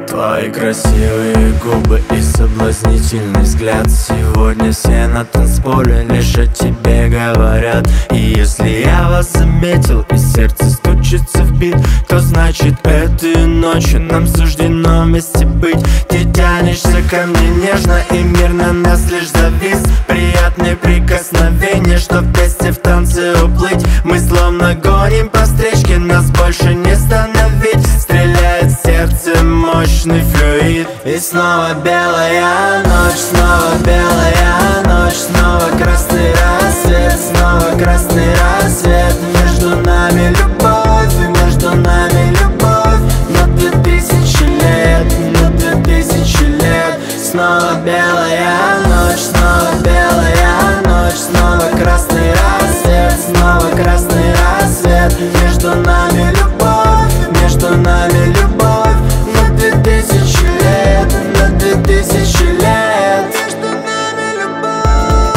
Твои красивые губы и соблазнительный взгляд. Сегодня все на танцполе лишь о тебе говорят. И если я вас заметил и сердце стучится в бит, то значит этой ночью нам суждено вместе быть. Ты тянешься ко мне нежно и мирно, нас лишь завис приятные прикосновения, чтоб вместе в танце уплыть. Мы словно гоним по встречке, нас больше не остановить. Стреляет сердце мощный флюид. И снова белая ночь, снова белая ночь, снова красный рассвет, снова красный рассвет. Между нами любовь, и между нами любовь на 2000 лет, на 2000 лет. Снова белая ночь, снова белая ночь, снова красный рассвет, снова красный рассвет. Между нами любовь, между нами любовь на 2000 лет, на 2000 лет. Между нами любовь.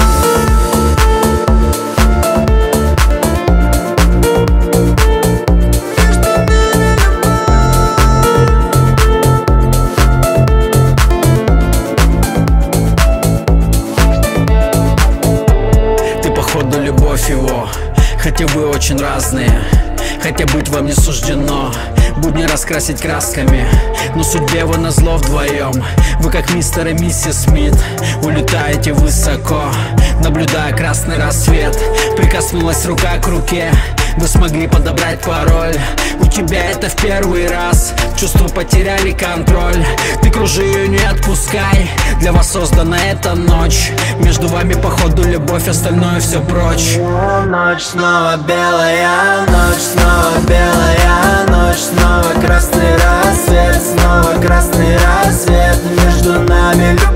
Между нами Ты походу любовь его, хотя вы очень разные. Хотя быть вам не суждено будни раскрасить красками, но судьбе вы назло вдвоем. Вы как мистер и миссис Смит улетаете высоко, наблюдая красный рассвет. Прикоснулась рука к руке, вы смогли подобрать пароль. У тебя это в первый раз, чувства потеряли контроль. Ты кружи ее, не отпускай, для вас создана эта ночь. Между вами походу любовь, остальное все прочь. Ночь снова белая, ночь снова белая ночь, снова красный рассвет, снова красный рассвет. Между нами любовь.